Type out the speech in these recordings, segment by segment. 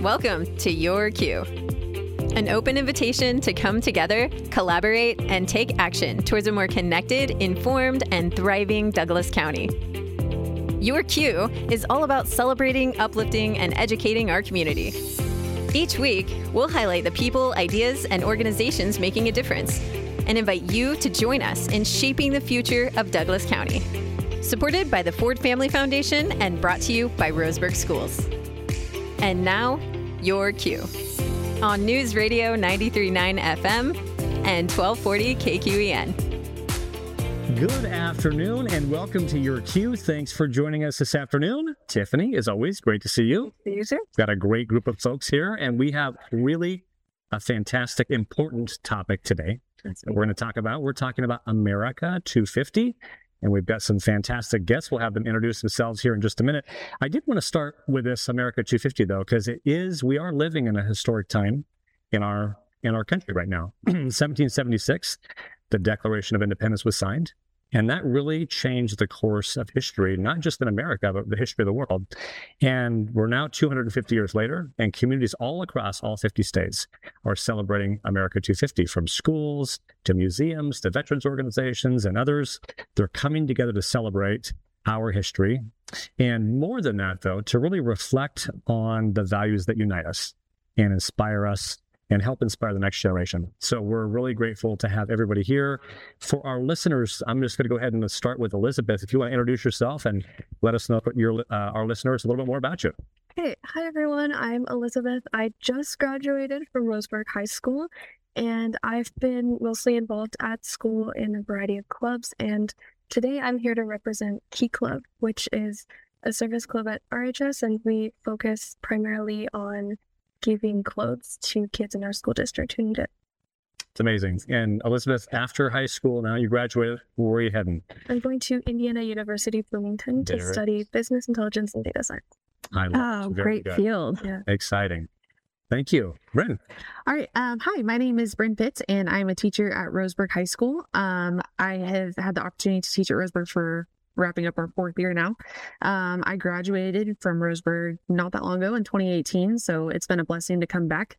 Welcome to Your Q, an open invitation to come together, collaborate, and take action towards a more connected, informed, and thriving Douglas County. Your Q is all about celebrating, uplifting, and educating our community. Each week, we'll highlight the people, ideas, and organizations making a difference, and invite you to join us in shaping the future of Douglas County. Supported by the Ford Family Foundation and brought to you by Roseburg Schools. And now, Your Q on News Radio 93.9 FM and 1240 KQEN. Good afternoon and welcome to Your Q. Thanks for joining us this afternoon. Tiffany, as always, great to see you. See you, sir. We've got a great group of folks here, and we have really a fantastic, important topic today that we're going to talk about. We're talking about America 250. And we've got some fantastic guests. We'll have them introduce themselves here in just a minute. I did want to start with this America 250, though, because we are living in a historic time in our country right now. 1776, the Declaration of Independence was signed. And that really changed the course of history, not just in America, but the history of the world. And we're now 250 years later, and communities all across all 50 states are celebrating America 250, from schools to museums to veterans organizations and others. They're coming together to celebrate our history. And more than that, though, to really reflect on the values that unite us and inspire us and help inspire the next generation. So we're really grateful to have everybody here. For our listeners, I'm just going to go ahead and start with Elizabeth. If you want to introduce yourself and let us know our listeners a little bit more about you. Hey, hi everyone. I'm Elizabeth. I just graduated from Roseburg High School, and I've been mostly involved at school in a variety of clubs. And today I'm here to represent Key Club, which is a service club at RHS, and we focus primarily on giving clothes to kids in our school district who need it. It's amazing. And Elizabeth, after high school, now you graduated, where are you heading? I'm going to Indiana University, Bloomington to study business intelligence and data science. I love it. Great good. field. Yeah. Exciting. Thank you. Bryn. All right. Hi, my name is Bryn Pitts, and I'm a teacher at Roseburg High School. I have had the opportunity to teach at Roseburg for wrapping up our fourth year now. I graduated from Roseburg not that long ago in 2018, so it's been a blessing to come back.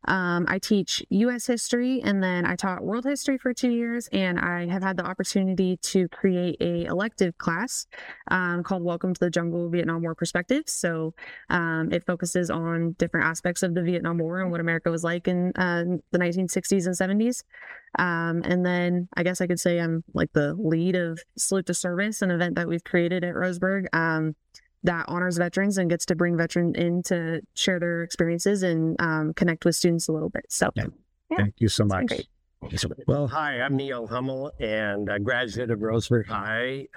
I teach U.S. history, and then I taught world history for 2 years, and I have had the opportunity to create a elective class called Welcome to the Jungle, Vietnam War Perspectives. So it focuses on different aspects of the Vietnam War and what America was like in the 1960s and 70s. And then I guess I could say I'm like the lead of Salute to Service, an event that we've created at Roseburg that honors veterans and gets to bring veterans in to share their experiences and connect with students a little bit. So, yeah. Thank you so much. Well, hi, I'm Neil Hummel, and a graduate of Roseburg High,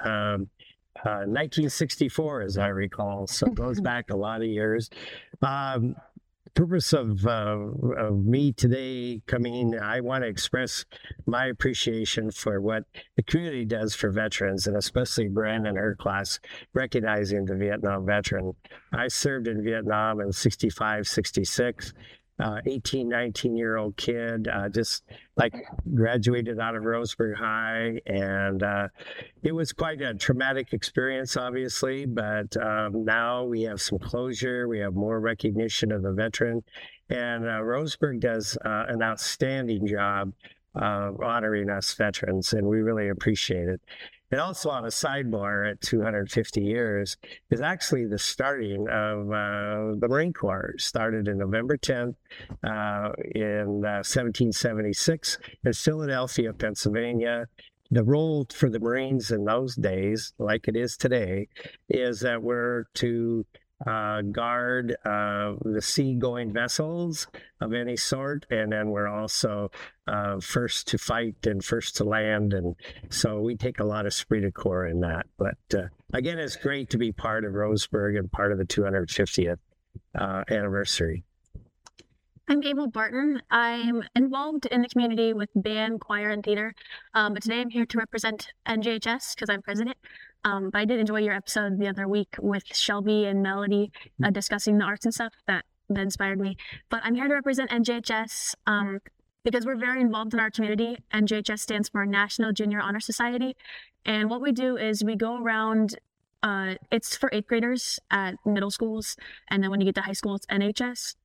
1964, as I recall. So it goes back a lot of years. Purpose of me today coming, I want to express my appreciation for what the community does for veterans, and especially Bryn and her class, recognizing the Vietnam veteran. I served in Vietnam in 65, 66. 18, 19-year-old kid, just like graduated out of Roseburg High. And it was quite a traumatic experience, obviously, but now we have some closure. We have more recognition of the veteran. And Roseburg does an outstanding job honoring us veterans, and we really appreciate it. And also, on a sidebar, at 250 years is actually the starting of the Marine Corps. It started in November 10th in 1776 in Philadelphia, Pennsylvania. The role for the Marines in those days, like it is today, is that we're to guard the seagoing vessels of any sort, and then we're also first to fight and first to land, and so we take a lot of esprit de corps in that. But again, it's great to be part of Roseburg and part of the 250th anniversary. I'm Abel Barton. I'm involved in the community with band, choir, and theater, but today I'm here to represent NJHS because I'm president. But I did enjoy your episode the other week with Shelby and Melody discussing the arts and stuff. That inspired me. But I'm here to represent NJHS because we're very involved in our community. NJHS stands for National Junior Honor Society. And what we do is we go around, it's for 8th graders at middle schools. And then when you get to high school, it's NHS.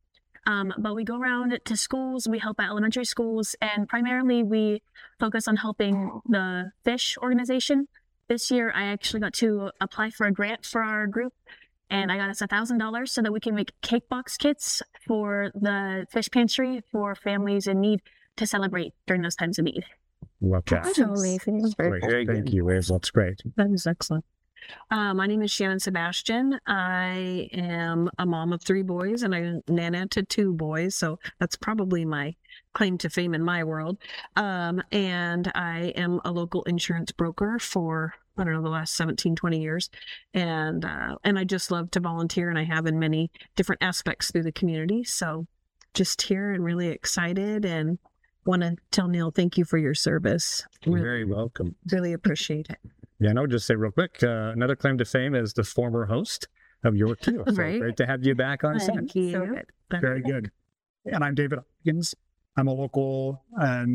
But we go around to schools, we help at elementary schools, and primarily we focus on helping the FISH organization. This year, I actually got to apply for a grant for our group, and I got us $1,000 so that we can make cake box kits for the fish pantry for families in need to celebrate during those times of need. Love that. That's amazing. Great. Thank you, Liz. That's great. That is excellent. My name is Shannon Sebastian. I am a mom of 3 boys and I nana to 2 boys. So that's probably my claim to fame in my world. And I am a local insurance broker for, I don't know, the last 17, 20 years. And I just love to volunteer, and I have in many different aspects through the community. So just here and really excited, and want to tell Neil, thank you for your service. You're very welcome. Really appreciate it. Yeah, and I would just say real quick, another claim to fame is the former host of York Q. So Right. great to have you back on set. Thank you. So good. Very good. And I'm David Hopkins. I'm a local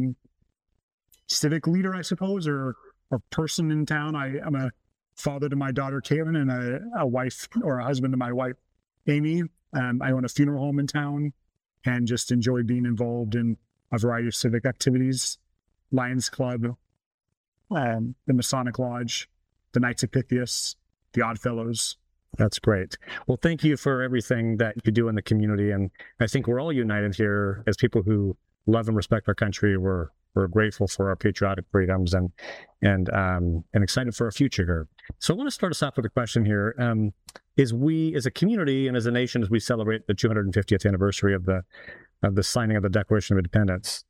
civic leader, I suppose, or person in town. I'm a father to my daughter, Caitlin, and a wife or a husband to my wife, Amy. I own a funeral home in town and just enjoy being involved in a variety of civic activities, Lions Club, the Masonic Lodge, the Knights of Pythias, the Odd Fellows. That's great. Well, thank you for everything that you do in the community. And I think we're all united here as people who love and respect our country. We're grateful for our patriotic freedoms and excited for our future here. So I want to start us off with a question here. Is we as a community and as a nation, as we celebrate the 250th anniversary of the signing of the Declaration of Independence,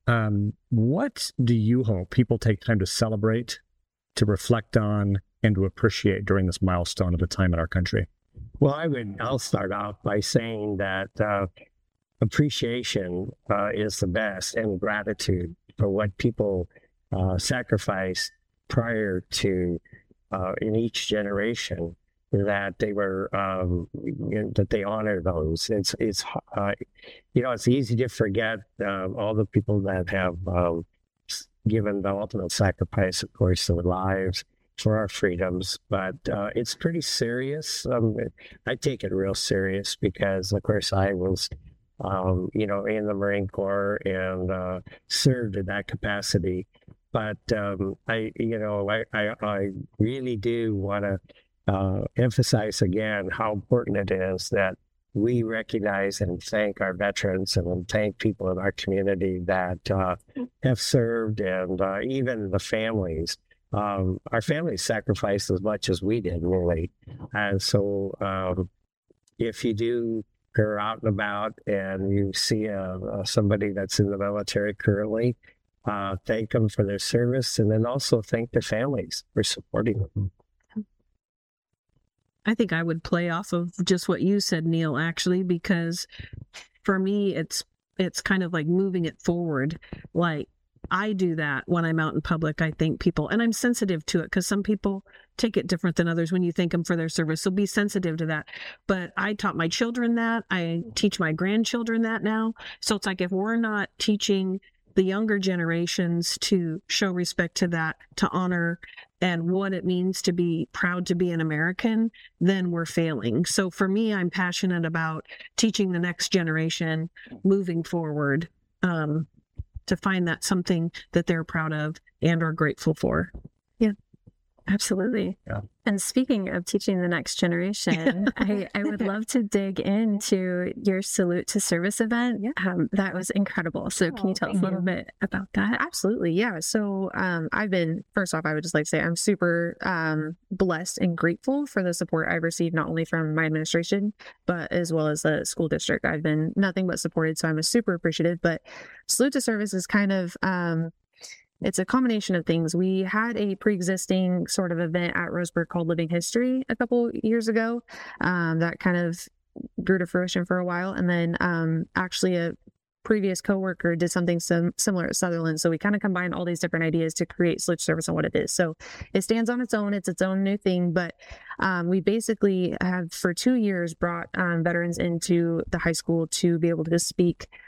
what do you hope people take time to celebrate, to reflect on, and to appreciate during this milestone of a time in our country? Well, I'll start off by saying that appreciation is the best, and gratitude for what people sacrificed prior to in each generation, that they were that they honor those. It's it's easy to forget all the people that have given the ultimate sacrifice, of course, their lives for our freedoms, but it's pretty serious. I take it real serious because, of course, I was in the Marine Corps and served in that capacity. But I really do want to emphasize again how important it is that we recognize and thank our veterans and thank people in our community that have served, and even the families. Our families sacrificed as much as we did, really. And so if you do go out and about and you see somebody that's in the military currently, thank them for their service, and then also thank their families for supporting them. I think I would play off of just what you said, Neil, actually, because for me, it's kind of like moving it forward. Like, I do that when I'm out in public. I thank people, and I'm sensitive to it because some people take it different than others when you thank them for their service. So be sensitive to that. But I taught my children that. I teach my grandchildren that now. So it's like, if we're not teaching the younger generations to show respect to that, to honor, and what it means to be proud to be an American, then we're failing. So for me, I'm passionate about teaching the next generation moving forward, to find that something that they're proud of and are grateful for. Yeah, absolutely. Yeah. And speaking of teaching the next generation, I would love to dig into your Salute to Service event. Yeah. That was incredible. So can you tell us a little bit about that? Absolutely. Yeah. So first off, I would just like to say I'm super blessed and grateful for the support I've received, not only from my administration, but as well as the school district. I've been nothing but supported. So I'm super appreciative. But Salute to Service is kind of, it's a combination of things. We had a pre-existing sort of event at Roseburg called Living History a couple years ago that kind of grew to fruition for a while. And then actually a previous coworker did something similar at Sutherland. So we kind of combined all these different ideas to create Salute to Service and what it is. So it stands on its own. It's its own new thing. But we basically have for 2 years brought veterans into the high school to be able to speak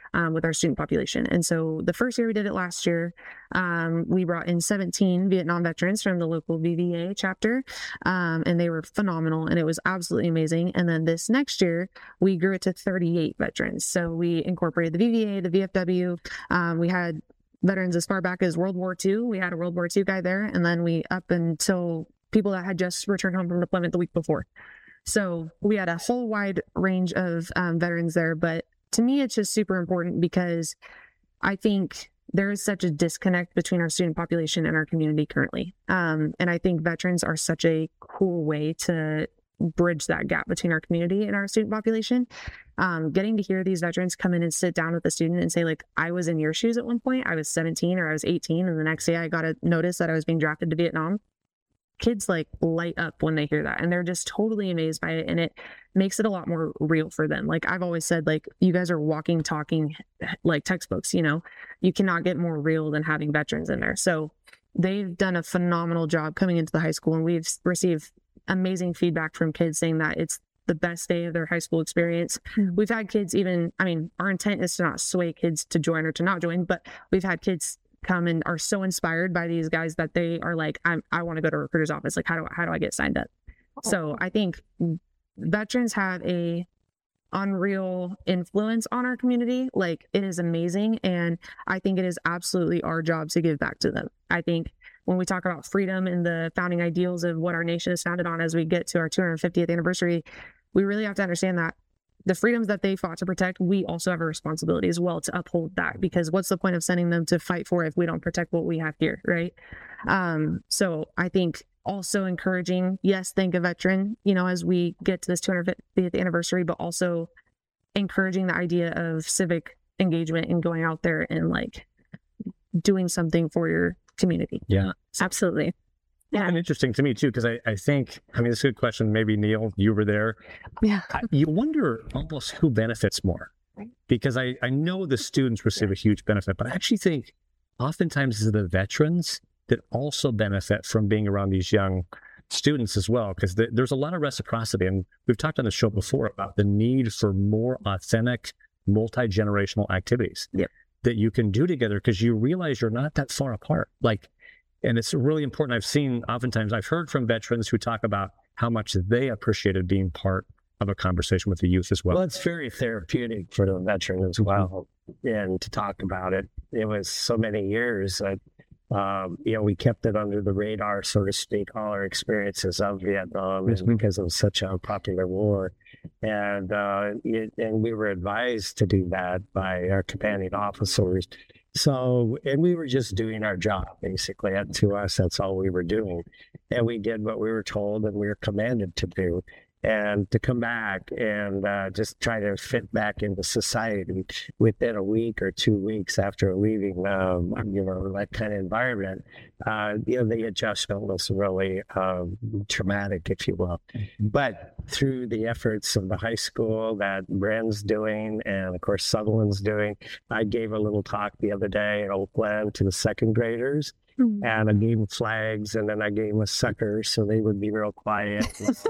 with our student population. And so the first year we did it last year, we brought in 17 Vietnam veterans from the local VVA chapter, and they were phenomenal, and it was absolutely amazing. And then this next year, we grew it to 38 veterans. So we incorporated the VVA, the VFW. We had veterans as far back as World War II. We had a World War II guy there, and then we up until people that had just returned home from deployment the week before. So we had a whole wide range of veterans there. But to me, it's just super important because I think there is such a disconnect between our student population and our community currently. And I think veterans are such a cool way to bridge that gap between our community and our student population. Getting to hear these veterans come in and sit down with the student and say, like, I was in your shoes at one point, I was 17 or I was 18, and the next day I got a notice that I was being drafted to Vietnam. Kids like light up when they hear that, and they're just totally amazed by it, and it makes it a lot more real for them. Like I've always said, like, you guys are walking, talking like textbooks, you know. You cannot get more real than having veterans in there. So they've done a phenomenal job coming into the high school, and we've received amazing feedback from kids saying that it's the best day of their high school experience. We've had kids even, I mean, our intent is to not sway kids to join or to not join, but we've had kids come and are so inspired by these guys that they are like, I want to go to a recruiter's office. Like, how do I get signed up? So I think veterans have a unreal influence on our community. Like, it is amazing. And I think it is absolutely our job to give back to them. I think when we talk about freedom and the founding ideals of what our nation is founded on as we get to our 250th anniversary, we really have to understand that the freedoms that they fought to protect, we also have a responsibility as well to uphold that, because what's the point of sending them to fight for if we don't protect what we have here, right? So I think also encouraging, yes, thank a veteran, you know, as we get to this 250th anniversary, but also encouraging the idea of civic engagement and going out there and like doing something for your community. Yeah, Absolutely. Yeah, and interesting to me too, because I think, I mean, it's a good question. Maybe Neil, you were there. Yeah. You wonder almost who benefits more, because I know the students receive a huge benefit, but I actually think oftentimes it's the veterans that also benefit from being around these young students as well, because there's a lot of reciprocity. And we've talked on the show before about the need for more authentic, multi-generational activities that you can do together, because you realize you're not that far apart. Like, and it's really important. I've heard from veterans who talk about how much they appreciated being part of a conversation with the youth as well. Well, it's very therapeutic for the veteran as well. And to talk about it, it was so many years that, you know, we kept it under the radar, so to speak, all our experiences of Vietnam, and because it was such a popular war. And we were advised to do that by our commanding officers. So, and we were just doing our job, basically. And to us, that's all we were doing. And we did what we were told and we were commanded to do. And to come back and just try to fit back into society within a week or 2 weeks after leaving, you know, that kind of environment, you know, the adjustment was really traumatic, if you will. But through the efforts of the high school that Bren's doing, and of course Sutherland's doing, I gave a little talk the other day in Oakland to the second graders. And I gave them flags, and then I gave them a sucker so they would be real quiet.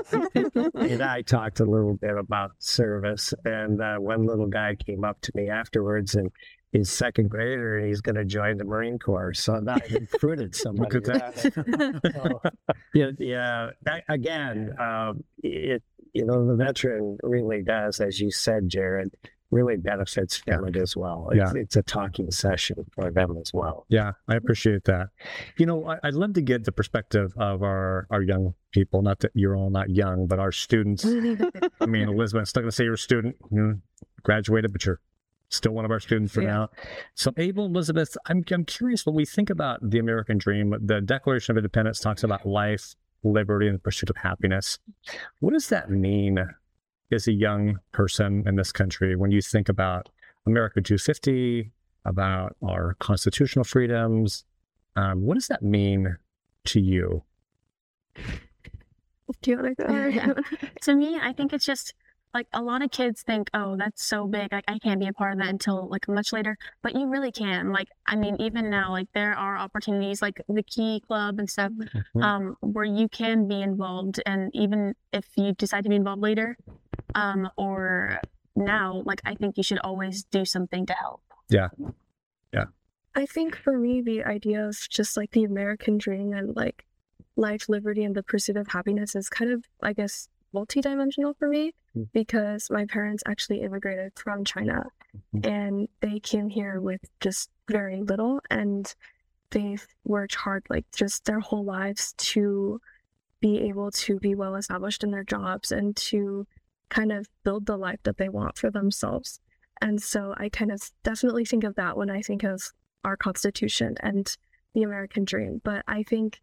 And I talked a little bit about service. And one little guy came up to me afterwards, and he's second grader, and he's going to join the Marine Corps. So that recruited somebody. Look at that. Again, you know, the veteran really does, as you said, Jared, really benefits from it as well. It's a talking session for them as well. Yeah, I appreciate that. You know, I'd love to get the perspective of our young people. Not that you're all not young, but our students. I mean, Elizabeth's not going to say you're a student, you graduated, but you're still one of our students for now. So Abel, Elizabeth, I'm curious, when we think about the American dream, the Declaration of Independence talks about life, liberty, and the pursuit of happiness. What does that mean as a young person in this country when you think about America 250, about our constitutional freedoms? What does that mean to you? Do you want to go? To me, I think it's just like a lot of kids think, oh, that's so big, like I can't be a part of that until like much later, but you really can. Like, I mean, even now, like there are opportunities like the Key Club and stuff, where you can be involved. And even if you decide to be involved later, or now, like, I think you should always do something to help. Yeah. I think for me, the idea of just like the American dream and like life, liberty, and the pursuit of happiness is kind of, I guess, multidimensional for me because my parents actually immigrated from China and they came here with just very little, and they've worked hard like just their whole lives to be able to be well established in their jobs and to kind of build the life that they want for themselves. And so I kind of definitely think of that when I think of our Constitution and the American dream. But I think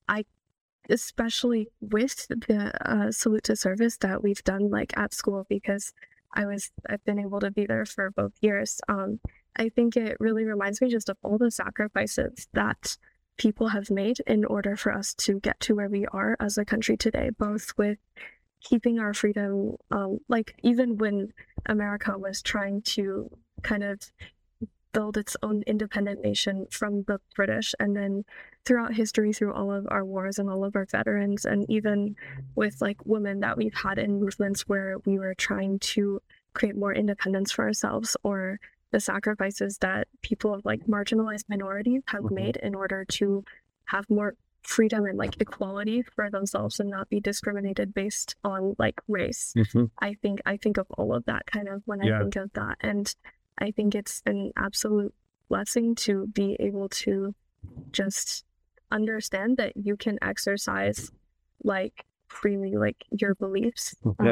especially with the salute to service that we've done like at school, because I've been able to be there for both years. I think it really reminds me just of all the sacrifices that people have made in order for us to get to where we are as a country today, both with keeping our freedom, like even when America was trying to kind of build its own independent nation from the British, and then throughout history, through all of our wars and all of our veterans, and even with like women that we've had in movements where we were trying to create more independence for ourselves, or the sacrifices that people of like marginalized minorities have made in order to have more freedom and like equality for themselves and not be discriminated based on like race. I think of all of that kind of when I think of that, and I think it's an absolute blessing to be able to just understand that you can exercise like freely like your beliefs,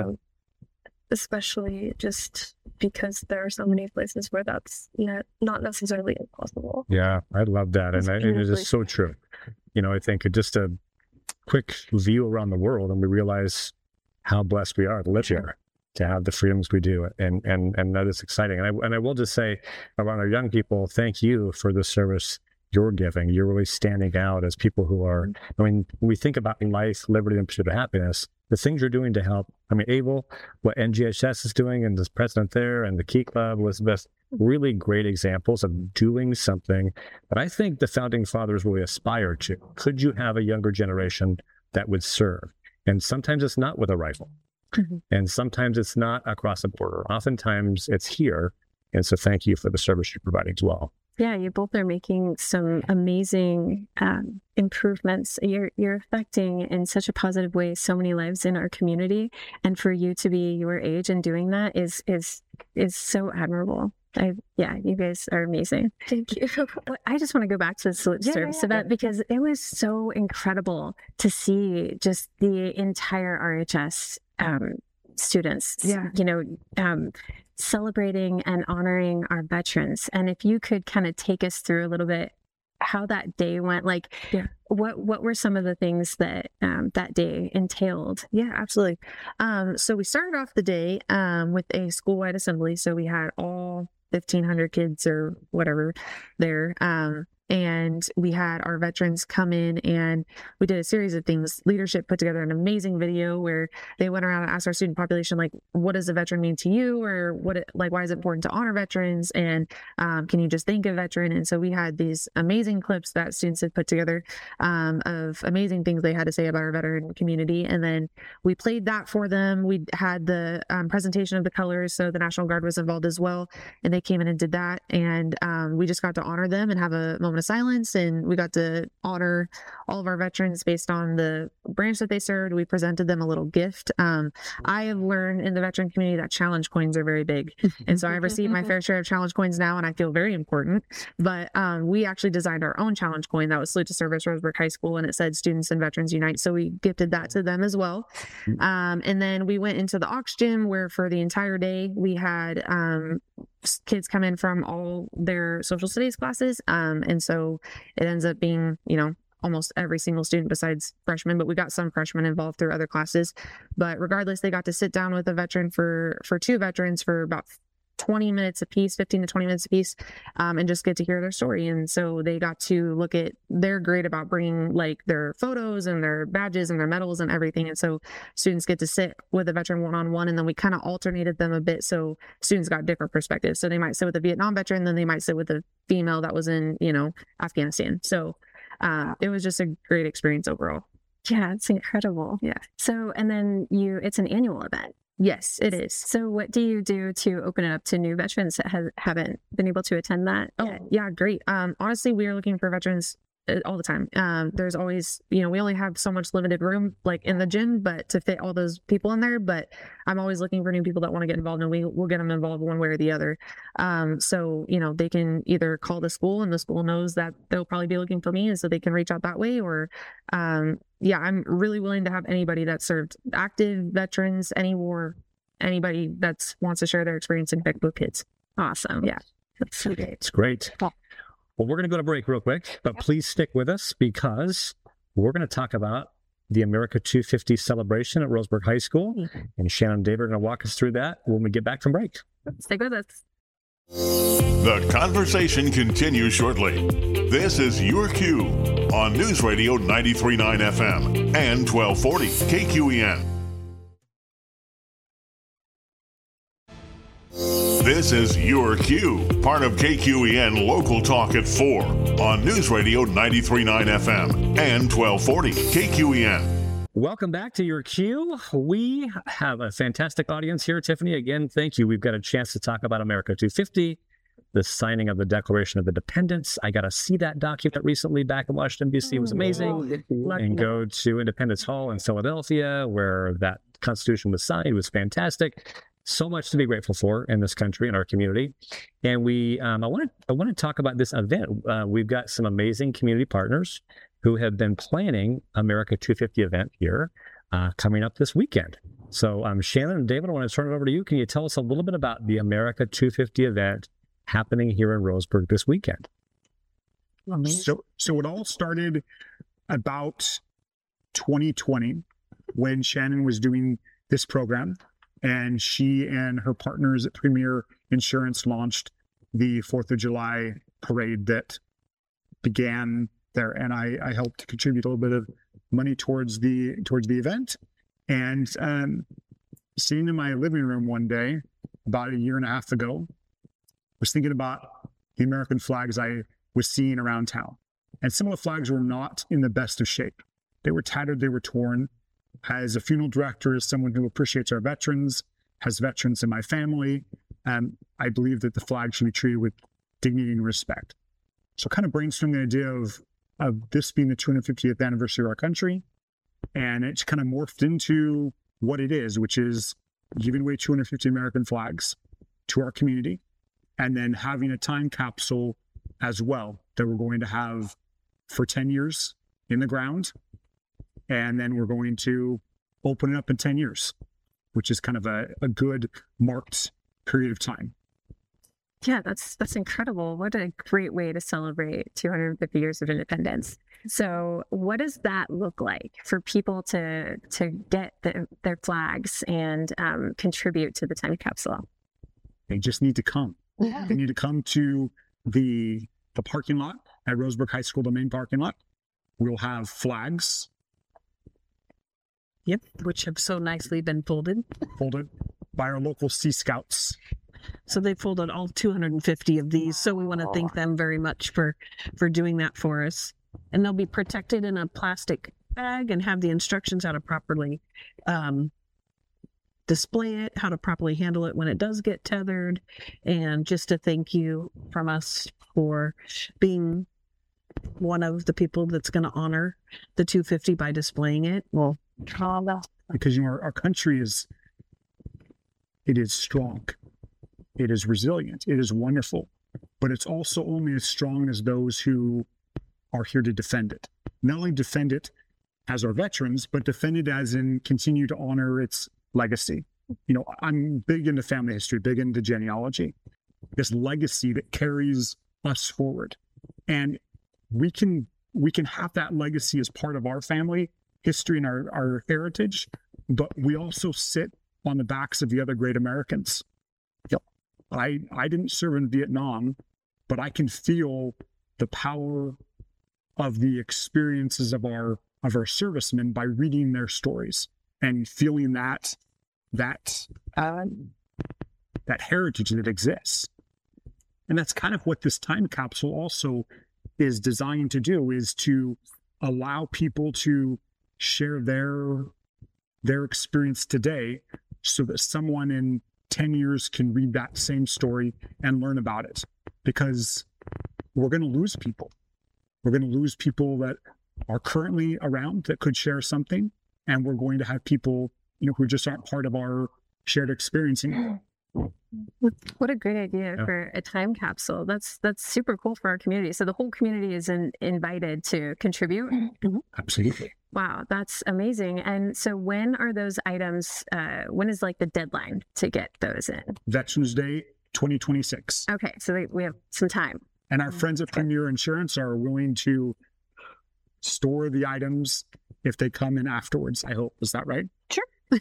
especially just because there are so many places where that's not necessarily impossible. Yeah, I love that. And it is so true. You know, I think just a quick view around the world and we realize how blessed we are to live here, to have the freedoms we do. And that is exciting. And I will just say around our young people, thank you for the service you're giving. You're really standing out as people who are, I mean, when we think about life, liberty, and pursuit of happiness, the things you're doing to help. I mean, Abel, what NGHS is doing and the president there and the Key Club, Elizabeth, really great examples of doing something that I think the founding fathers really aspired to. Could you have a younger generation that would serve? And sometimes it's not with a rifle. And sometimes it's not across the border. Oftentimes it's here. And so thank you for the service you're providing as well. Yeah, you both are making some amazing improvements. You're affecting in such a positive way so many lives in our community, and for you to be your age and doing that is so admirable. You guys are amazing. Thank you. I just want to go back to the salute to service event because it was so incredible to see just the entire RHS students. Celebrating and honoring our veterans. And if you could kind of take us through a little bit how that day went, like what were some of the things that that day entailed? Yeah, absolutely. So we started off the day with a school-wide assembly. So we had all 1,500 kids or whatever there. And we had our veterans come in and we did a series of things. Leadership put together an amazing video where they went around and asked our student population, like, what does a veteran mean to you? Or why is it important to honor veterans? And can you just thank a veteran? And so we had these amazing clips that students had put together of amazing things they had to say about our veteran community. And then we played that for them. We had the presentation of the colors. So the National Guard was involved as well. And they came in and did that. And we just got to honor them and have a moment of silence, and we got to honor all of our veterans based on the branch that they served. We presented them a little gift. I have learned in the veteran community that challenge coins are very big, and so I've received my fair share of challenge coins now, and I feel very important. But we actually designed our own challenge coin that was salute to service Roseburg High School, and it said Students and Veterans Unite, so we gifted that to them as well. And then we went into the aux gym where for the entire day we had kids come in from all their social studies classes. And so it ends up being, almost every single student besides freshmen, but we got some freshmen involved through other classes. But regardless, they got to sit down with a veteran for two veterans for about 20 minutes a piece, 15 to 20 minutes a piece, and just get to hear their story. And so they got to look at, they're great about bringing like their photos and their badges and their medals and everything. And so students get to sit with a veteran one-on-one, and then we kind of alternated them a bit. So students got different perspectives. So they might sit with a Vietnam veteran, then they might sit with a female that was in, Afghanistan. So it was just a great experience overall. Yeah, it's incredible. Yeah. So, and then it's an annual event. Yes, it is. So what do you do to open it up to new veterans that haven't been able to attend that yet? Yeah, great. Honestly, we are looking for veterans all the time. There's always, we only have so much limited room like in the gym, but to fit all those people in there, but I'm always looking for new people that want to get involved, and we'll get them involved one way or the other. So, they can either call the school, and the school knows that they'll probably be looking for me, and so they can reach out that way, or, I'm really willing to have anybody that served active veterans, anybody that wants to share their experience and connect with kids. Awesome. Yeah. That's so great. It's great. Cool. Well, we're going to go to break real quick, but please stick with us because we're going to talk about the America 250 celebration at Roseburg High School. And Shannon and David are going to walk us through that when we get back from break. Stick with us. The conversation continues shortly. This is Your Cue on News Radio 93.9 FM and 1240 KQEN. This is Your Cue, part of KQEN Local Talk at 4 on News Radio 93.9 FM and 1240 KQEN. Welcome back to Your Cue. We have a fantastic audience here. Tiffany, again, thank you. We've got a chance to talk about America 250, the signing of the Declaration of Independence. I got to see that document recently back in Washington, D.C. It was amazing. And go to Independence Hall in Philadelphia, where that Constitution was signed. It was fantastic. So much to be grateful for in this country and our community. And I want to talk about this event. We've got some amazing community partners who have been planning America 250 event here coming up this weekend. So Shannon and David, I want to turn it over to you. Can you tell us a little bit about the America 250 event happening here in Roseburg this weekend? So it all started about 2020 when Shannon was doing this program. And she and her partners at Premier Insurance launched the 4th of July parade that began there. And I helped to contribute a little bit of money towards the event. And sitting in my living room one day, about a year and a half ago, was thinking about the American flags I was seeing around town. And some of the flags were not in the best of shape. They were tattered, they were torn. As a funeral director, as someone who appreciates our veterans, has veterans in my family, I believe that the flag should be treated with dignity and respect. So kind of brainstorming the idea of this being the 250th anniversary of our country. And it's kind of morphed into what it is, which is giving away 250 American flags to our community, and then having a time capsule as well that we're going to have for 10 years in the ground. And then we're going to open it up in 10 years, which is kind of a good marked period of time. Yeah, that's incredible. What a great way to celebrate 250 years of independence. So what does that look like for people to get their flags and contribute to the time capsule? They just need to come. They need to come to the parking lot at Roseburg High School, the main parking lot. We'll have flags. Yep, which have so nicely been folded By our local Sea Scouts. So they folded all 250 of these. So we want to thank them very much for doing that for us. And they'll be protected in a plastic bag and have the instructions how to properly display it, how to properly handle it when it does get tethered. And just a thank you from us for being one of the people that's going to honor the 250 by displaying it. Well, because our country is strong, it is resilient, it is wonderful, but it's also only as strong as those who are here to defend it. Not only defend it as our veterans, but defend it as in continue to honor its legacy. I'm big into family history, big into genealogy, this legacy that carries us forward, and we can have that legacy as part of our family history and our heritage, but we also sit on the backs of the other great Americans. Yep. I didn't serve in Vietnam, but I can feel the power of the experiences of our servicemen by reading their stories and feeling that heritage that exists. And that's kind of what this time capsule also is designed to do, is to allow people to share their experience today so that someone in 10 years can read that same story and learn about it, because we're going to lose people. We're going to lose people that are currently around that could share something, and we're going to have people, who just aren't part of our shared experience anymore. What a great idea for a time capsule. That's super cool for our community. So the whole community is invited to contribute. Absolutely. Wow, that's amazing. And so when are those items, when is like the deadline to get those in? Veterans Day 2026. Okay, so we have some time. And our friends at Premier Insurance are willing to store the items if they come in afterwards, I hope. Is that right? Sure.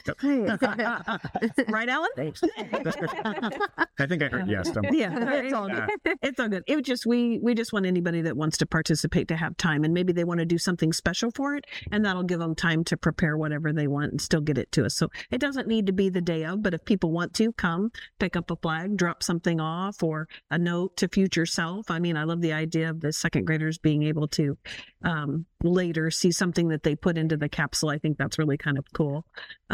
Right, Alan? I think I heard yes. Yeah, it's all good. It's all good. It would just we just want anybody that wants to participate to have time, and maybe they want to do something special for it, and that'll give them time to prepare whatever they want and still get it to us. So it doesn't need to be the day of, but if people want to come, pick up a flag, drop something off, or a note to future self. I mean, I love the idea of the second graders being able to later see something that they put into the capsule. I think that's really kind of cool.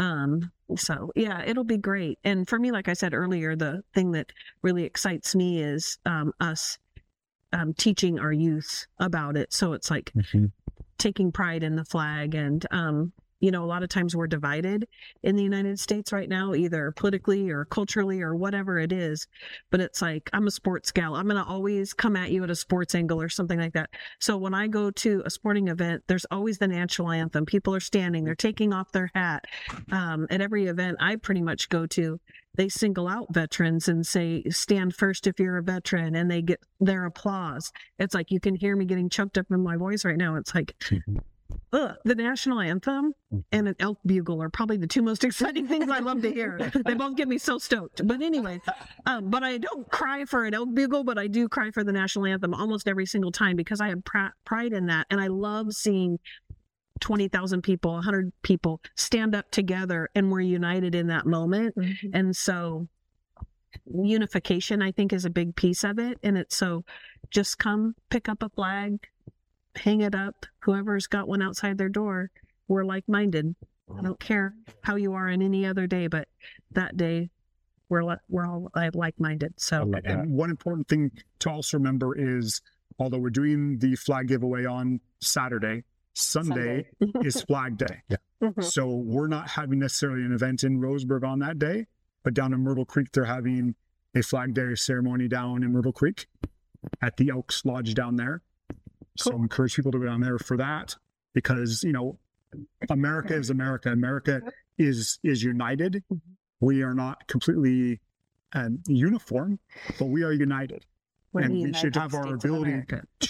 So yeah, it'll be great. And for me, like I said earlier, the thing that really excites me is us teaching our youth about it. So it's like taking pride in the flag. And a lot of times we're divided in the United States right now, either politically or culturally or whatever it is. But it's like, I'm a sports gal. I'm going to always come at you at a sports angle or something like that. So when I go to a sporting event, there's always the national anthem. People are standing, they're taking off their hat. At every event I pretty much go to, they single out veterans and say, stand first if you're a veteran, and they get their applause. It's like, you can hear me getting choked up in my voice right now. It's like, the national anthem and an elk bugle are probably the two most exciting things I love to hear. They both get me so stoked. But anyway, but I don't cry for an elk bugle, but I do cry for the national anthem almost every single time, because I have pride in that. And I love seeing 20,000 people, 100 people stand up together, and we're united in that moment. And so unification, I think, is a big piece of it. And it's so just come pick up a flag, hang it up. Whoever's got one outside their door, we're like-minded. I don't care how you are on any other day, but that day we're all like-minded. So, and one important thing to also remember is, although we're doing the flag giveaway on Saturday, Sunday is Flag Day. So we're not having necessarily an event in Roseburg on that day, but down in Myrtle Creek, they're having a Flag Day ceremony down in Myrtle Creek at the Elks Lodge down there. So I encourage people to go down there for that, because, America is America. America is united. We are not completely uniform, but we are united. And we should have our ability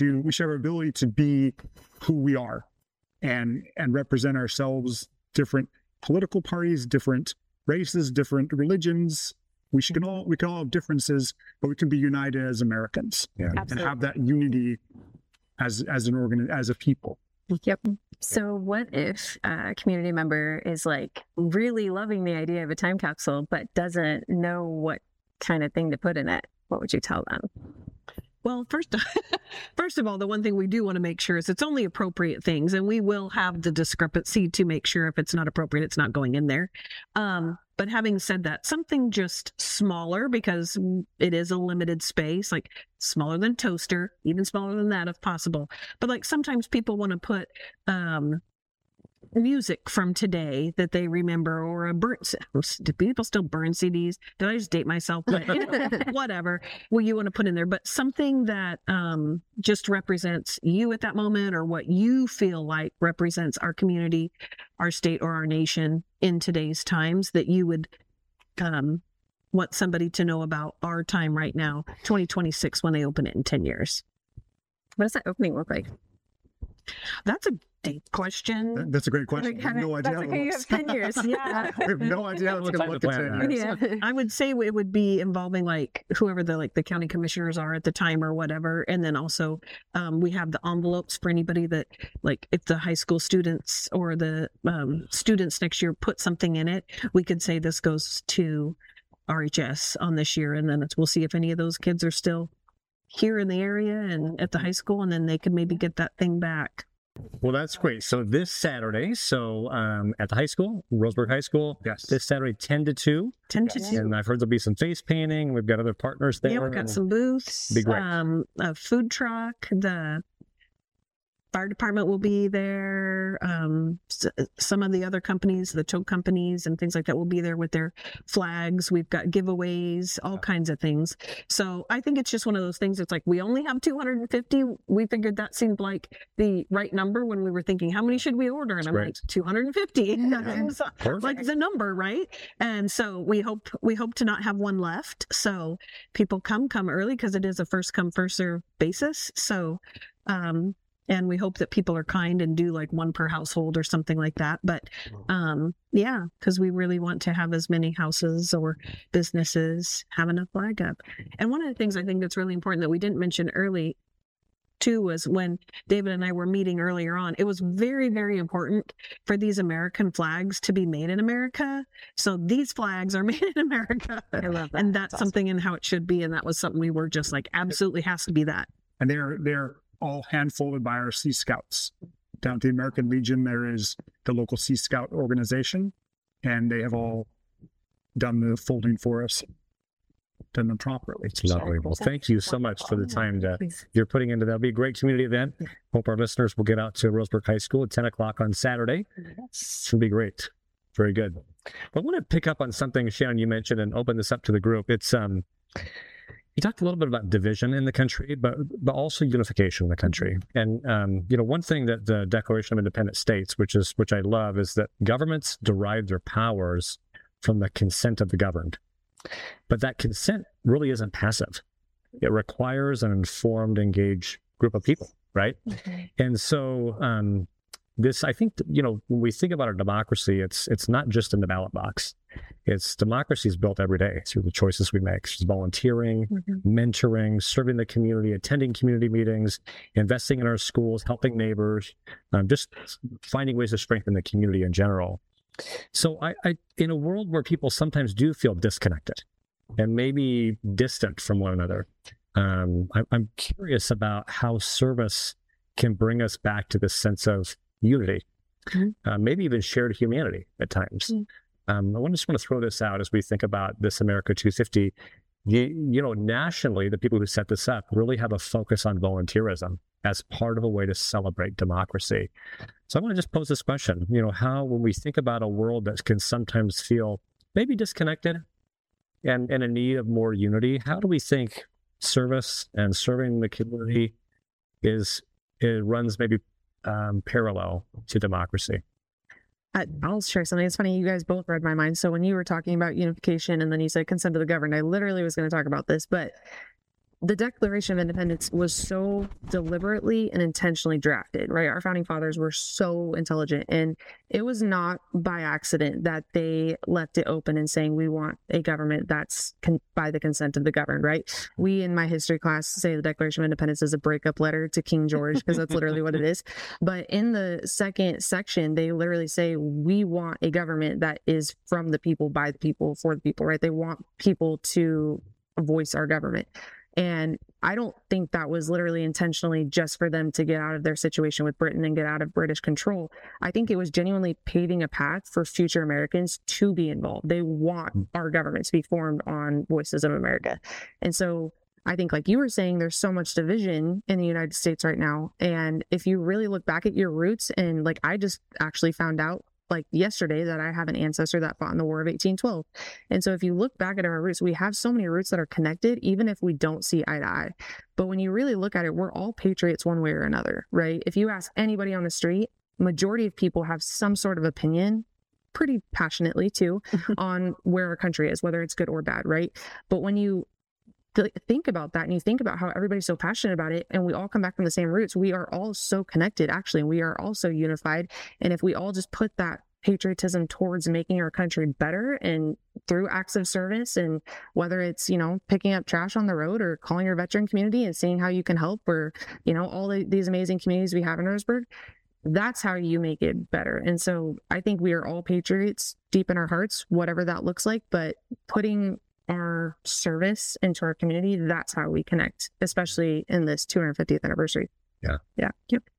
to be who we are and represent ourselves, different political parties, different races, different religions. We can all have differences, but we can be united as Americans and have that unity as a people. Yep. So what if a community member is like really loving the idea of a time capsule, but doesn't know what kind of thing to put in it? What would you tell them? Well, first of all, the one thing we do want to make sure is it's only appropriate things, and we will have the discrepancy to make sure if it's not appropriate, it's not going in there. But having said that, something just smaller, because it is a limited space, like smaller than toaster, even smaller than that if possible. But like sometimes people want to put music from today that they remember, or do people still burn CDs? Did I just date myself? But whatever. Well, you want to put in there, but something that just represents you at that moment, or what you feel like represents our community, our state, or our nation in today's times, that you would want somebody to know about our time right now, 2026, when they open it in 10 years. What does that opening look like? That's a deep question. That's a great question. I have no idea. That's okay, you have 10 years. Yeah. I have no idea how it's going to look at 10 years. Yeah. I would say it would be involving like whoever the county commissioners are at the time or whatever. And then also we have the envelopes for anybody that, like, if the high school students or the students next year put something in it, we could say this goes to RHS on this year. And then we'll see if any of those kids are still here in the area and at the high school, and then they could maybe get that thing back. Well, that's great. So this Saturday, at the high school, Roseburg High School, Yes. this Saturday, 10 to 2. 10 to 2. And I've heard there'll be some face painting. We've got other partners there. Yeah, we've got some booths, Be great. a food truck, the fire department will be there. Some of the other companies, the tow companies and things like that will be there with their flags. We've got giveaways, all kinds of things. So I think it's just one of those things. It's like, we only have 250. We figured that seemed like the right number when we were thinking, how many should we order? And I'm Great. like, 250. That seems Perfect. like the number, right? And so we hope to not have one left. So people come early, because it is a first come, first serve basis. So, and we hope that people are kind and do like one per household or something like that. But yeah, because we really want to have as many houses or businesses having a flag up. And one of the things I think that's really important that we didn't mention early too was when David and I were meeting earlier on, it was very, very important for these American flags to be made in America. So these flags are made in America. I love that. And that's something in how it should be. And that was something we were just like, absolutely has to be that. And they're all hand folded by our Sea Scouts. Down at the American Legion, there is the local Sea Scout organization, and they have all done the folding for us, done them properly. It's lovely. Well, thank you so much for the time that you're putting into that. It'll be a great community event. Hope our listeners will get out to Roseburg High School at 10 o'clock on Saturday. It's going to be great. Very good. But I want to pick up on something, Shannon, you mentioned and open this up to the group. It's you talked a little bit about division in the country, but also unification in the country. And one thing that the Declaration of Independence states, which I love, is that governments derive their powers from the consent of the governed. But that consent really isn't passive. It requires an informed, engaged group of people, right? Mm-hmm. And so this, I think, when we think about our democracy, it's not just in the ballot box. It's democracy is built every day through the choices we make. It's volunteering, mentoring, serving the community, attending community meetings, investing in our schools, helping neighbors, just finding ways to strengthen the community in general. So I in a world where people sometimes do feel disconnected and maybe distant from one another, I'm curious about how service can bring us back to this sense of unity, maybe even shared humanity at times. I just want to throw this out as we think about this America 250. Nationally, the people who set this up really have a focus on volunteerism as part of a way to celebrate democracy. So I want to just pose this question, how, when we think about a world that can sometimes feel maybe disconnected and in need of more unity, how do we think service and serving the community runs maybe parallel to democracy? I'll share something. It's funny, you guys both read my mind. So when you were talking about unification and then you said consent of the governed, I literally was going to talk about this, but the Declaration of Independence was so deliberately and intentionally drafted, right? Our founding fathers were so intelligent, and it was not by accident that they left it open and saying, we want a government that's by the consent of the governed, right? We, in my history class, say the Declaration of Independence is a breakup letter to King George, because that's literally what it is. But in the second section, they literally say, we want a government that is from the people, by the people, for the people, right? They want people to voice our government. And I don't think that was literally intentionally just for them to get out of their situation with Britain and get out of British control. I think it was genuinely paving a path for future Americans to be involved. They want our government to be formed on Voices of America. And so I think, like you were saying, there's so much division in the United States right now. And if you really look back at your roots, and like I just actually found out like yesterday that I have an ancestor that fought in the War of 1812. And so if you look back at our roots, we have so many roots that are connected, even if we don't see eye to eye. But when you really look at it, we're all patriots one way or another, right? If you ask anybody on the street, majority of people have some sort of opinion, pretty passionately too, on where our country is, whether it's good or bad, right? But when you think about that and you think about how everybody's so passionate about it and we all come back from the same roots, we are all so connected, actually, and we are all so unified. And if we all just put that patriotism towards making our country better and through acts of service, and whether it's, picking up trash on the road or calling your veteran community and seeing how you can help, or, all these amazing communities we have in Roseburg, that's how you make it better. And so I think we are all patriots deep in our hearts, whatever that looks like, but putting our service into our community, that's how we connect, especially in this 250th anniversary. Yeah. Yep.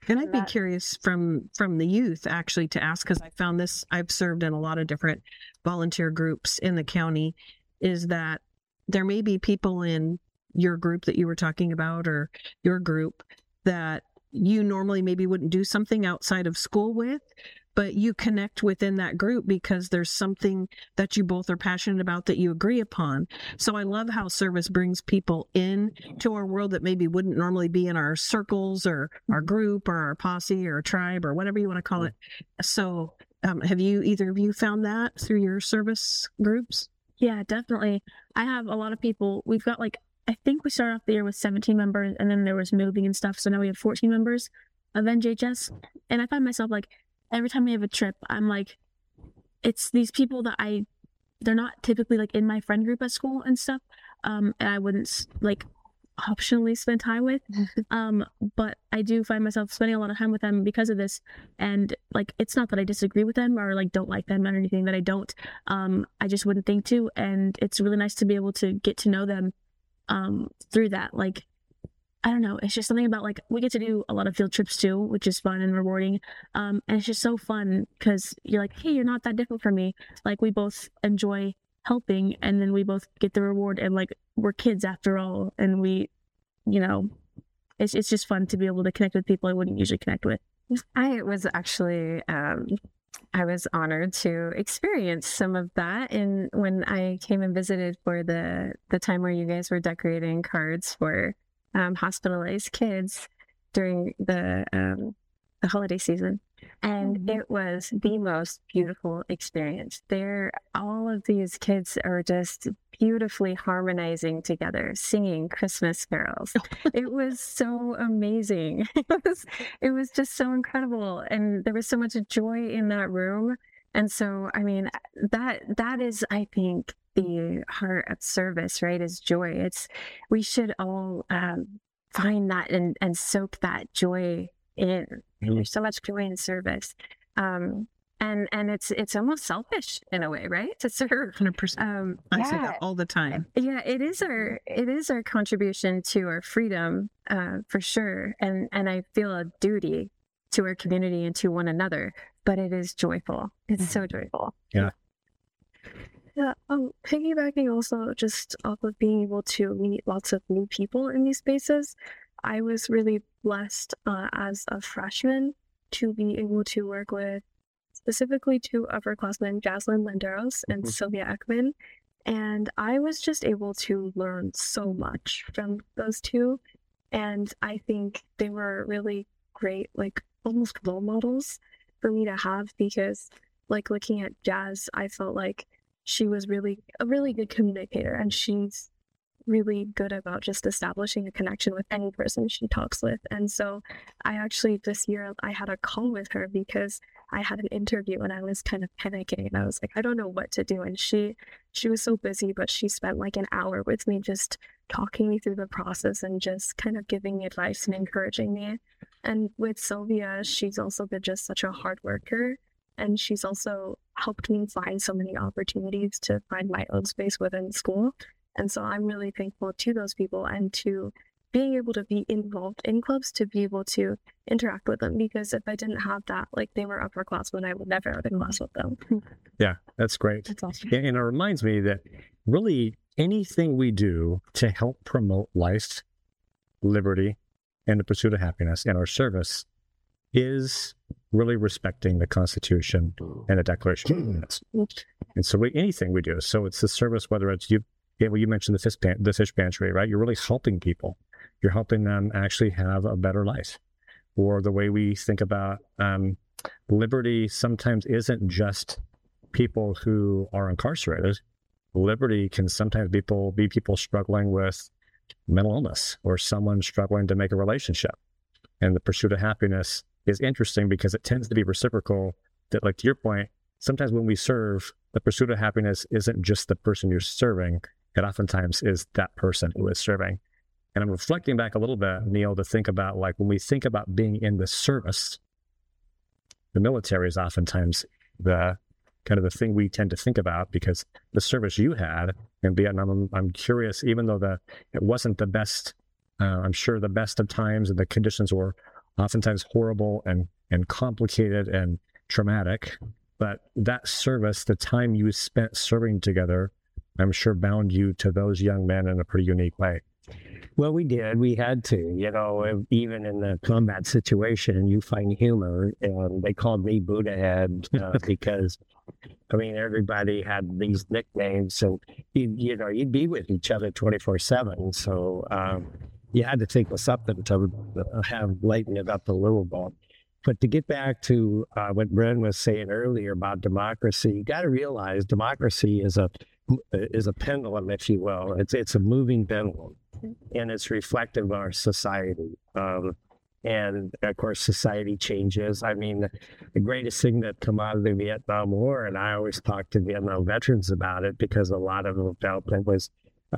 And I'd be curious from the youth actually to ask, because I found this, I've served in a lot of different volunteer groups in the county, is that there may be people in your group that you were talking about, or your group, that you normally maybe wouldn't do something outside of school with, but you connect within that group because there's something that you both are passionate about that you agree upon. So I love how service brings people in to our world that maybe wouldn't normally be in our circles or our group or our posse or tribe or whatever you want to call it. So have either of you found that through your service groups? Yeah, definitely. I have a lot of people. We've got I think we started off the year with 17 members, and then there was moving and stuff. So now we have 14 members of NJHS. And I find myself every time we have a trip, I'm it's these people that they're not typically in my friend group at school and stuff. And I wouldn't optionally spend time with. But I do find myself spending a lot of time with them because of this. And it's not that I disagree with them or don't like them or anything, that I don't. I just wouldn't think to. And it's really nice to be able to get to know them through that. I don't know, it's just something about we get to do a lot of field trips too, which is fun and rewarding. And it's just so fun because you're hey, you're not that different from me. We both enjoy helping, and then we both get the reward, and we're kids after all, and we, it's just fun to be able to connect with people I wouldn't usually connect with. I was actually I was honored to experience some of that when I came and visited for the time where you guys were decorating cards for hospitalized kids during the holiday season. And it was the most beautiful experience. All of these kids are just beautifully harmonizing together, singing Christmas carols. It was so amazing. It was just so incredible. And there was so much joy in that room. And so, I mean, that is, I think, the heart of service, right? Is joy. We should all find that and soak that joy in. There's so much joy in service. And it's almost selfish in a way, right? To serve. 100%. I say that all the time. Yeah, it is our contribution to our freedom, for sure. And I feel a duty to our community and to one another, but it is joyful. It's so joyful. Yeah. Yeah, piggybacking also just off of being able to meet lots of new people in these spaces, I was really blessed as a freshman to be able to work with specifically two upperclassmen, Jaslyn Landeros and Sylvia Ekman. And I was just able to learn so much from those two. And I think they were really great, almost role models for me to have, because looking at Jazz, I felt like she was a really good communicator, and she's really good about just establishing a connection with any person she talks with. And so I actually, this year, I had a call with her because I had an interview and I was kind of panicking, and I was I don't know what to do. And she was so busy, but she spent an hour with me just talking me through the process and just kind of giving me advice and encouraging me. And with Sylvia, she's also been just such a hard worker, and she's also helped me find so many opportunities to find my own space within school. And so I'm really thankful to those people and to being able to be involved in clubs, to be able to interact with them, because if I didn't have that, they were upperclassmen, I would never have been class with them. Yeah, that's great. That's awesome. And it reminds me that really anything we do to help promote life, liberty, and the pursuit of happiness in our service is really respecting the Constitution and the Declaration of Independence. And so anything we do, so it's the service, whether it's you mentioned the fish pantry, right? You're really helping people. You're helping them actually have a better life. Or the way we think about liberty sometimes isn't just people who are incarcerated. Liberty can sometimes be people struggling with mental illness, or someone struggling to make a relationship. And the pursuit of happiness is interesting because it tends to be reciprocal. That, to your point, sometimes when we serve, the pursuit of happiness isn't just the person you're serving. It oftentimes is that person who is serving. And I'm reflecting back a little bit, Neil, to think about when we think about being in the service, the military is oftentimes the kind of the thing we tend to think about, because the service you had in Vietnam, I'm curious, even though it wasn't the best, I'm sure the best of times and the conditions were oftentimes horrible and complicated and traumatic. But that service, the time you spent serving together, I'm sure bound you to those young men in a pretty unique way. Well, we did. We had to, even in the combat situation, you find humor. And they called me Buddha Head because, everybody had these nicknames, and you'd be with each other 24/7. So you had to think of something to lighten it up a little bit. But to get back to what Bren was saying earlier about democracy, you got to realize democracy is a pendulum, if you will. It's a moving pendulum, and it's reflective of our society. And of course, society changes. The greatest thing that come out of the Vietnam War, and I always talk to Vietnam veterans about it because a lot of them felt it was,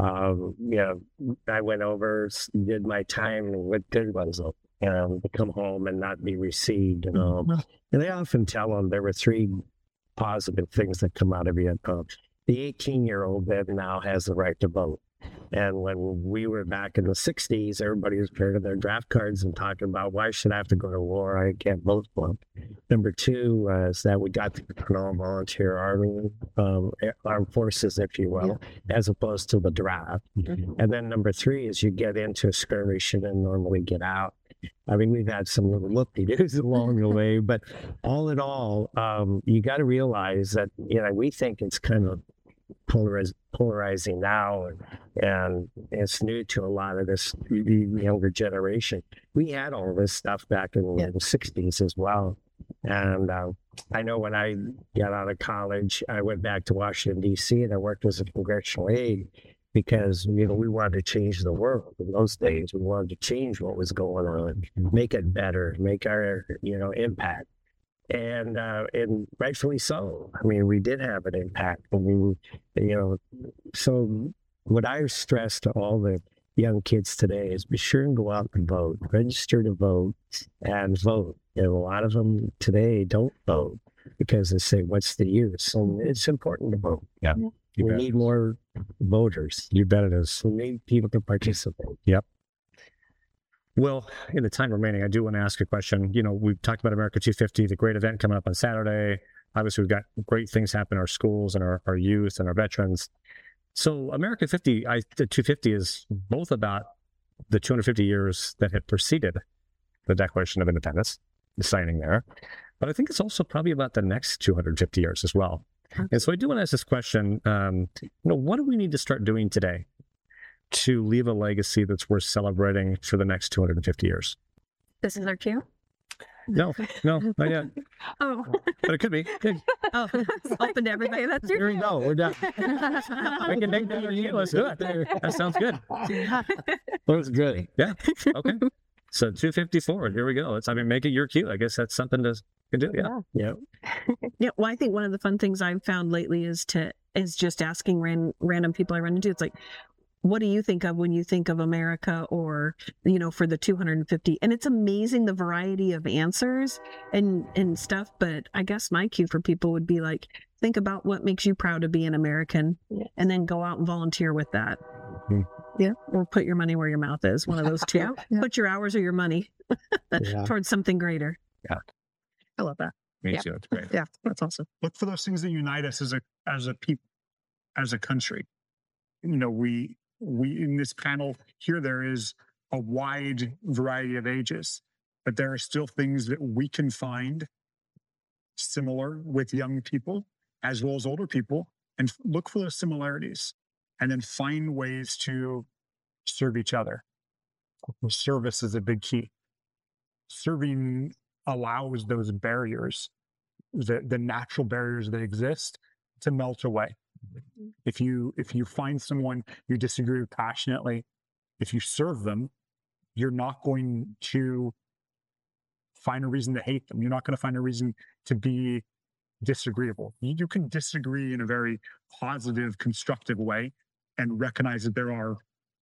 I went over, did my time, and what good was it? To come home and not be received. And they often tell them there were 3 positive things that come out of Vietnam. The 18-year-old then now has the right to vote. And when we were back in the 60s, everybody was carrying their draft cards and talking about, why should I have to go to war? I can't vote for them. Number 2 is that we got the volunteer army, armed forces, if you will, as opposed to the draft. And then number 3 is you get into a skirmish and then normally get out. We've had some little loop-de-doos along the way, but all in all, you got to realize that, we think it's kind of polarizing now, and it's new to a lot of this younger generation. We had all this stuff back in the 60s as well. And I know when I got out of college, I went back to Washington, D.C., and I worked as a congressional aide because, we wanted to change the world. In those days, we wanted to change what was going on, make it better, make our, impact. And rightfully so. We did have an impact. So what I stress to all the young kids today is be sure and go out and vote, register to vote, and vote. And a lot of them today don't vote because they say, what's the use? And it's important to vote. Yeah. We need more voters. You bet it is. We need people to participate. Yep. Well, in the time remaining, I do want to ask a question. We've talked about America 250, the great event coming up on Saturday. Obviously, we've got great things happening in our schools and our youth and our veterans. So America 250 is both about the 250 years that had preceded the Declaration of Independence, the signing there. But I think it's also probably about the next 250 years as well. And so I do want to ask this question, what do we need to start doing today to leave a legacy that's worth celebrating for the next 250 years? This is our cue? No, not yet. Oh. But it could be. Oh, it's open to everybody. That's your Here we go. We're done. We can make that our cue. Let's do it. That sounds good. That's good. Yeah. Okay. So 254. Here we go. Make it your cue. I guess that's something to do. Yeah. Yeah. Well, I think one of the fun things I've found lately is just asking random people I run into. It's like, what do you think of when you think of America, or, for the 250? And it's amazing the variety of answers and stuff. But I guess my cue for people would be like, think about what makes you proud to be an American, and then go out and volunteer with that. Mm-hmm. Yeah. Or put your money where your mouth is. One of those two. Put your hours or your money towards something greater. Yeah. I love that. Me too. It's great. Yeah. That's awesome. Look for those things that unite us as a people, as a country. We in this panel here, there is a wide variety of ages, but there are still things that we can find similar with young people as well as older people, and look for those similarities, and then find ways to serve each other. Service is a big key. Serving allows those barriers, the natural barriers that exist, to melt away. If you find someone you disagree with passionately, if you serve them, you're not going to find a reason to hate them. You're not going to find a reason to be disagreeable. You can disagree in a very positive, constructive way, and recognize that there are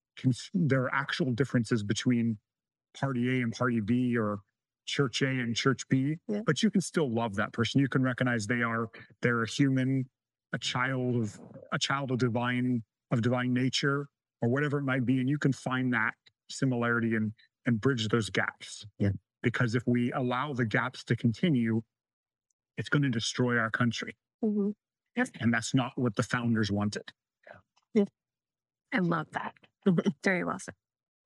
actual differences between party A and party B, or church A and church B, but you can still love that person. You can recognize they're a human, a child of divine nature, or whatever it might be, and you can find that similarity and bridge those gaps. because if we allow the gaps to continue, it's going to destroy our country. Mhm. And that's not what the founders wanted. I love that. Very well said.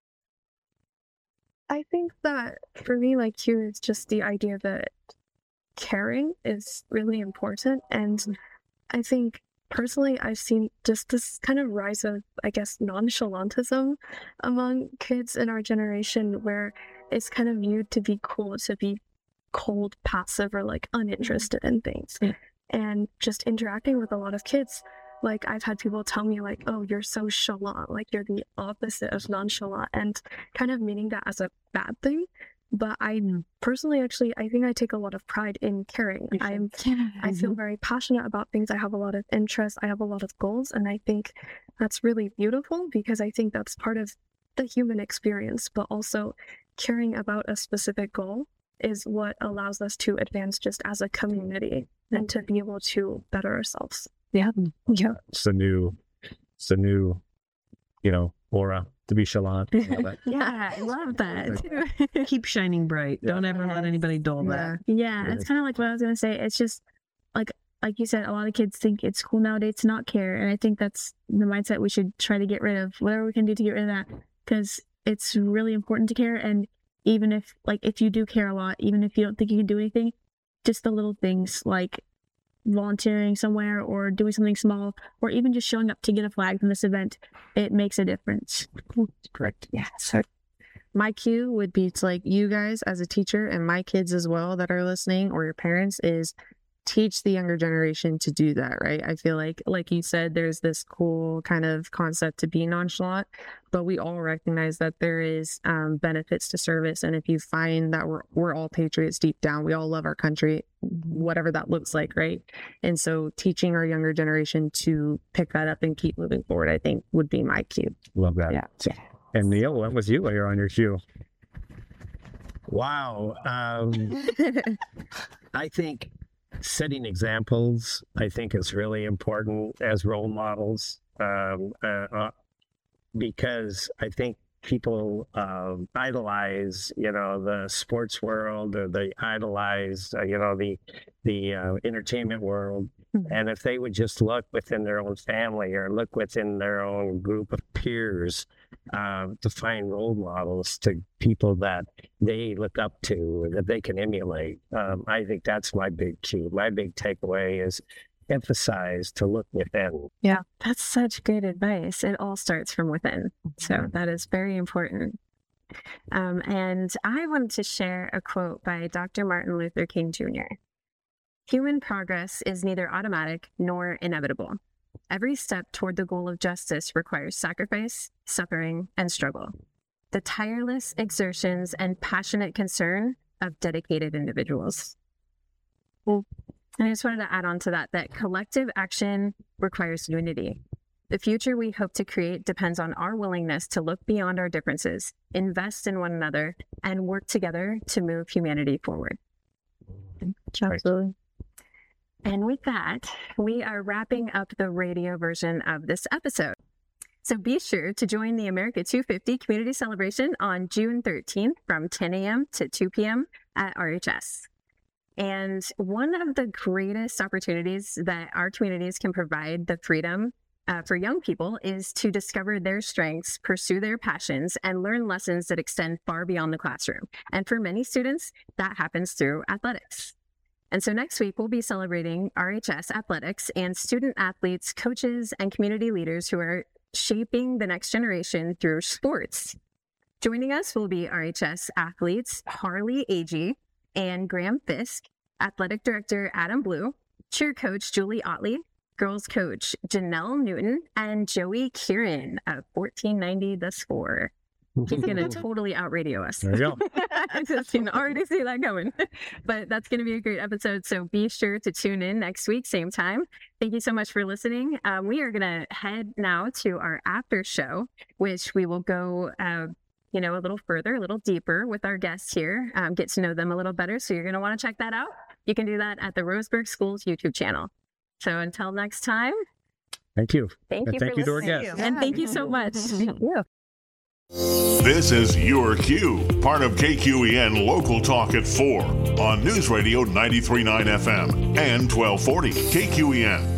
I think that for me, like too, it's just the idea that caring is really important. And I think personally, I've seen just this kind of rise of, I guess, nonchalantism among kids in our generation where it's kind of viewed to be cool to be cold, passive, or like uninterested in things. And just interacting with a lot of kids, like I've had people tell me like, oh, you're so chalant, like you're the opposite of nonchalant, and kind of meaning that as a bad thing. But I personally, actually, I think I take a lot of pride in caring. I feel very passionate about things. I have a lot of interests. I have a lot of goals. And I think that's really beautiful because I think that's part of the human experience. But also caring about a specific goal is what allows us to advance just as a community and to be able to better ourselves. Yeah. It's the new, aura to be chalant. Yeah, I love that. Keep shining bright. Don't ever let anybody dull that. Yeah, it's kind of like what I was gonna say. It's just like you said, a lot of kids think it's cool nowadays to not care, and I think that's the mindset we should try to get rid of. Whatever we can do to get rid of that, because it's really important to care. And even if you do care a lot, even if you don't think you can do anything, just the little things like volunteering somewhere or doing something small, or even just showing up to get a flag from this event, it makes a difference. Correct. Yeah. So my cue would be to like you guys as a teacher and my kids as well that are listening, or your parents, is teach the younger generation to do that, right? I feel like you said, there's this cool kind of concept to be nonchalant, but we all recognize that there is benefits to service. And if you find that we're all patriots deep down, we all love our country, whatever that looks like, right? And so teaching our younger generation to pick that up and keep moving forward, I think would be my cue. Love that. Yeah. And Neil, what was you while you're on your cue? Wow. I think setting examples, I think, is really important as role models, because I think people idolize, the sports world, or they idolize, the entertainment world. And if they would just look within their own family or look within their own group of peers, to find role models, to people that they look up to, that they can emulate. I think that's my big key. My big takeaway is emphasize to look within. Yeah, that's such great advice. It all starts from within. So that is very important. And I wanted to share a quote by Dr. Martin Luther King Jr. Human progress is neither automatic nor inevitable. Every step toward the goal of justice requires sacrifice, suffering, and struggle. The tireless exertions and passionate concern of dedicated individuals. And I just wanted to add on to that collective action requires unity. The future we hope to create depends on our willingness to look beyond our differences, invest in one another, and work together to move humanity forward. Absolutely. And with that, we are wrapping up the radio version of this episode. So be sure to join the America 250 Community Celebration on June 13th from 10 a.m. to 2 p.m. at RHS. And one of the greatest opportunities that our communities can provide the freedom for young people is to discover their strengths, pursue their passions, and learn lessons that extend far beyond the classroom. And for many students, that happens through athletics. And so next week, we'll be celebrating RHS athletics and student athletes, coaches, and community leaders who are shaping the next generation through sports. Joining us will be RHS athletes Harley Agee and Graham Fisk, athletic director Adam Blue, cheer coach Julie Otley, girls coach Janelle Newton, and Joey Kieran of 1490 The Score. He's going to totally out-radio us. There you go. I can already see that coming. But that's going to be a great episode, so be sure to tune in next week, same time. Thank you so much for listening. We are going to head now to our after show, which we will go a little further, a little deeper with our guests here, get to know them a little better. So you're going to want to check that out. You can do that at the Roseburg Schools YouTube channel. So until next time. Thank you. Thank you to our listening. guests. And thank you so much. Thank you. This is Your Cue, part of KQEN Local Talk at 4 on News Radio 93.9 FM and 1240 KQEN.